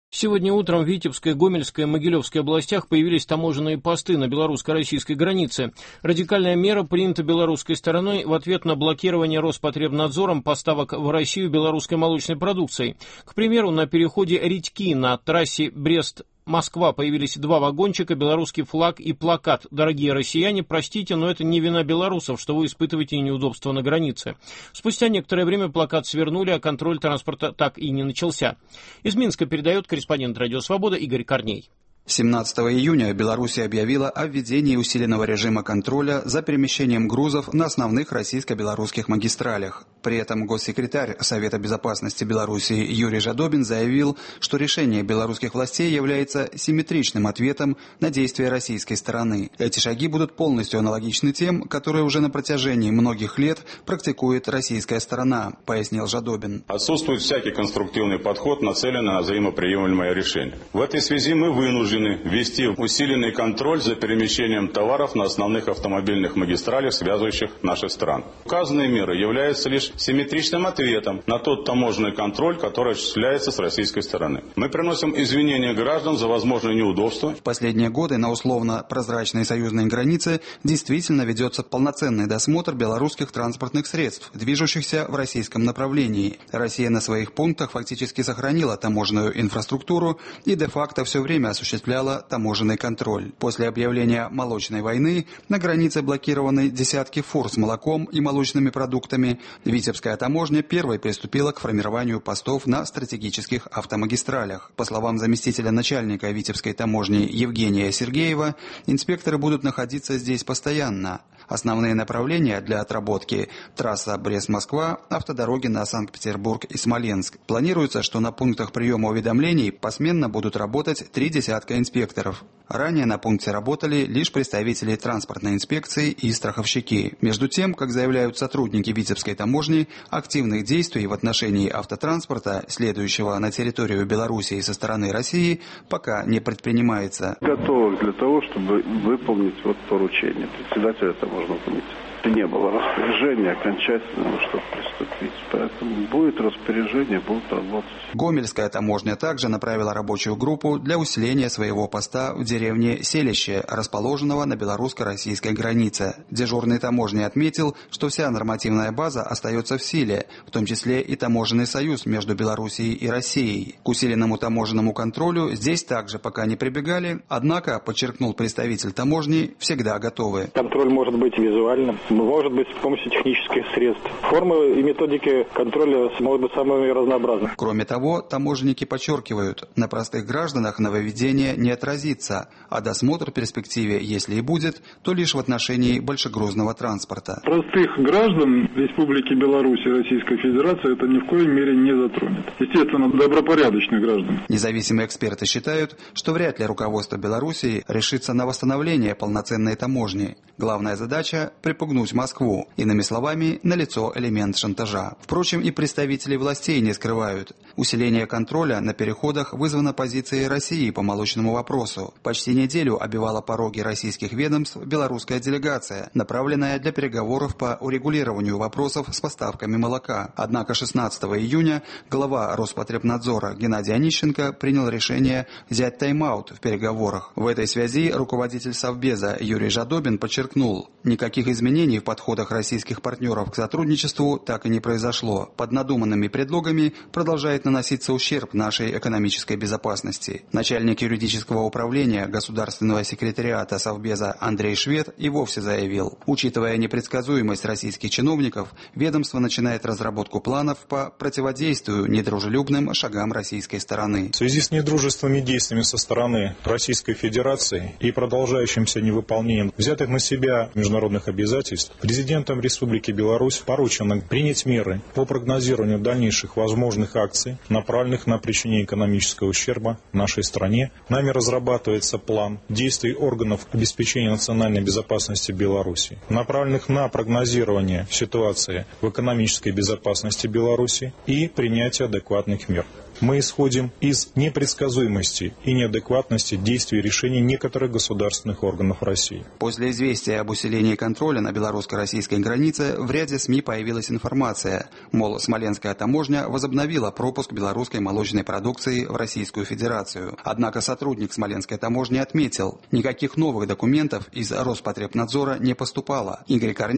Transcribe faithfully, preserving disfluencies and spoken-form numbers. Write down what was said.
Сегодня утром в Витебской, Гомельской и Могилевской областях появились таможенные посты на белорусско-российской границе. Радикальная мера принята белорусской стороной в ответ на блокирование Роспотребнадзором поставок в Россию белорусской молочной продукции. К примеру, на переходе Редьки на трассе Брест Москва появились два вагончика, белорусский флаг и плакат. Дорогие россияне, простите, но это не вина белорусов, что вы испытываете неудобства на границе. Спустя некоторое время плакат свернули, а контроль транспорта так и не начался. Из Минска передает корреспондент «Радио Свобода» Игорь Корней. семнадцатого июня Беларусь объявила о введении усиленного режима контроля за перемещением грузов на основных российско-белорусских магистралях. При этом госсекретарь Совета безопасности Беларуси Юрий Жадобин заявил, что решение белорусских властей является симметричным ответом на действия российской стороны. Эти шаги будут полностью аналогичны тем, которые уже на протяжении многих лет практикует российская сторона, пояснил Жадобин. Отсутствует всякий конструктивный подход, нацеленный на взаимоприемлемое решение. В этой связи мы вынуждены ввести усиленный контроль за перемещением товаров на основных автомобильных магистралях, связывающих наши страны. Указанные меры являются лишь симметричным ответом на тот таможенный контроль, который осуществляется с российской стороны. Мы приносим извинения граждан за возможные неудобства. В последние годы на условно-прозрачной союзной границе действительно ведется полноценный досмотр белорусских транспортных средств, движущихся в российском направлении. Россия на своих пунктах фактически сохранила таможенную инфраструктуру и де-факто все время осуществляла таможенный контроль. После объявления молочной войны на границе блокированы десятки фур с молоком и молочными продуктами. Витебская таможня первой приступила к формированию постов на стратегических автомагистралях. По словам заместителя начальника Витебской таможни Евгения Сергеева, инспекторы будут находиться здесь постоянно. Основные направления для отработки – трасса Брест-Москва, автодороги на Санкт-Петербург и Смоленск. Планируется, что на пунктах приема уведомлений посменно будут работать три десятка инспекторов. Ранее на пункте работали лишь представители транспортной инспекции и страховщики. Между тем, как заявляют сотрудники Витебской таможни, активных действий в отношении автотранспорта, следующего на территорию Белоруссии со стороны России, пока не предпринимается. Готовы для того, чтобы выполнить вот поручение председателя таможенного комитета. Не было распоряжения окончательного, чтобы приступить. Поэтому будет распоряжение, будут работать. Гомельская таможня также направила рабочую группу для усиления своего поста в деревне Селище, расположенного на белорусско-российской границе. Дежурный таможни отметил, что вся нормативная база остается в силе, в том числе и таможенный союз между Белоруссией и Россией. К усиленному таможенному контролю здесь также пока не прибегали, однако, подчеркнул представитель таможни, всегда готовы. Контроль может быть визуальным, может быть с помощью технических средств. Формы и методики контроля могут быть самыми разнообразными. Кроме того, таможенники подчеркивают, на простых гражданах нововведение не отразится, а досмотр в перспективе, если и будет, то лишь в отношении большегрузного транспорта. Простых граждан Республики Беларусь и Российской Федерации это ни в коей мере не затронет. Естественно, добропорядочных граждан. Независимые эксперты считают, что вряд ли руководство Белоруссии решится на восстановление полноценной таможни. Главная задача – припугнуть Москву. Иными словами, налицо элемент шантажа. Впрочем, и представители властей не скрывают. Усиление контроля на переходах вызвано позицией России по молочному вопросу. Почти неделю обивала пороги российских ведомств белорусская делегация, направленная для переговоров по урегулированию вопросов с поставками молока. Однако шестнадцатого июня глава Роспотребнадзора Геннадий Онищенко принял решение взять тайм-аут в переговорах. В этой связи руководитель Совбеза Юрий Жадобин подчеркнул, никаких изменений в подходах российских партнеров к сотрудничеству так и не произошло. Под надуманными предлогами продолжает наноситься ущерб нашей экономической безопасности. Начальник юридического управления Государственного секретариата Совбеза Андрей Швед и вовсе заявил, учитывая непредсказуемость российских чиновников, ведомство начинает разработку планов по противодействию недружелюбным шагам российской стороны. В связи с недружественными действиями со стороны Российской Федерации и продолжающимся невыполнением взятых на себя международных обязательств, президентом Республики Беларусь поручено принять меры по прогнозированию дальнейших возможных акций, направленных на причинение экономического ущерба нашей стране. Нами разрабатывается план действий органов обеспечения национальной безопасности Беларуси, направленных на прогнозирование ситуации в экономической безопасности Беларуси и принятие адекватных мер. Мы исходим из непредсказуемости и неадекватности действий и решений некоторых государственных органов России. После известия об усилении контроля на белорусско-российской границе в ряде СМИ появилась информация, мол, Смоленская таможня возобновила пропуск белорусской молочной продукции в Российскую Федерацию. Однако сотрудник Смоленской таможни отметил, никаких новых документов из Роспотребнадзора не поступало. Игорь Корнеев